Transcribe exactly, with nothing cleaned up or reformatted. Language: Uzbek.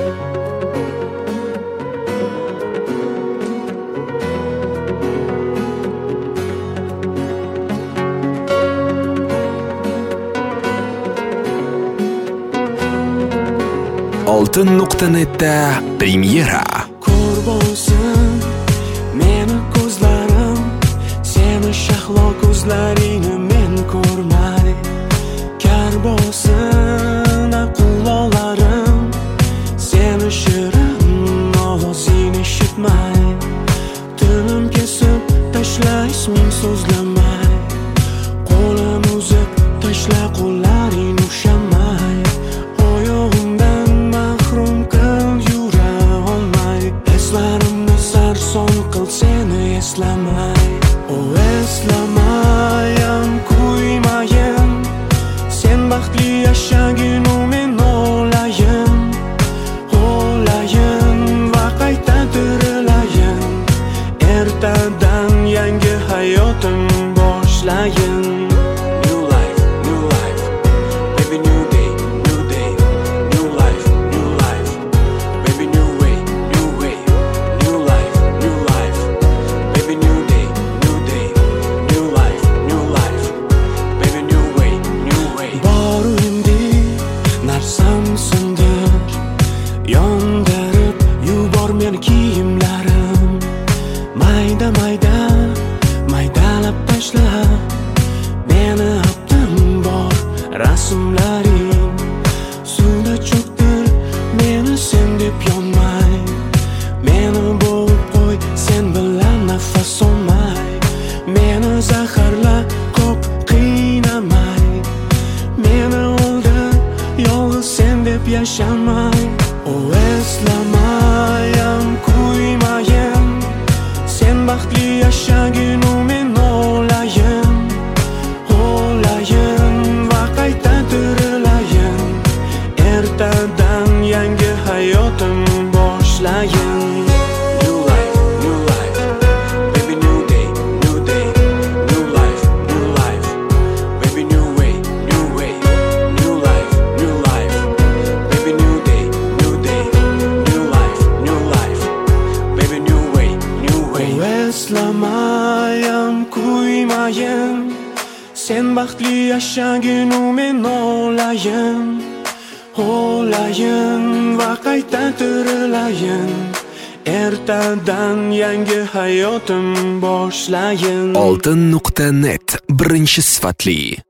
oltin nuqta netda premyera. Ko'r bo'lsin meni ko'zlarim, seni shahlo ko'zlaringni men ko'rmay. Kar bo'lsin quloqlarim, seni shirin ovozingni eshitmay. Tilim kesib tashlash ming so'zlamay, qo'lim uzib tashla qo'llaringni ushamay. Oyog'imdan mahrum qil yura olmay, eslarimni sarson qil seni eslamay. O eslamayam kuymayin, sen baxtli yashagin u men o'layin. O'layin va qayta tirilayin, ertadan yangi hayotim boshlayin. Yondirib yubor meni kiyimlarim, mayda mayda maydalab tashla meni haptim bor rasmlaring. Suvda cho'ktir meni sen deb yonmay, meni bo'g'ib qo'y sen bilan nafas olmay. Meni zaharla ko'p qiynamay, meni o'ldir yolg'iz sen deb yashamay. O eslamayam kuymayin, sen baxtli yashagin u men o'layin. O'layin va qayta tirilayin, ertadan yangi hayotim boshlayin. Eslamayam kuymayin, sen baxtli yashagin u men o'layin. O'layin va qayta tirilayin, ertadan yangi hayotim boshlayin. oltin nuqta net birinchi sifatli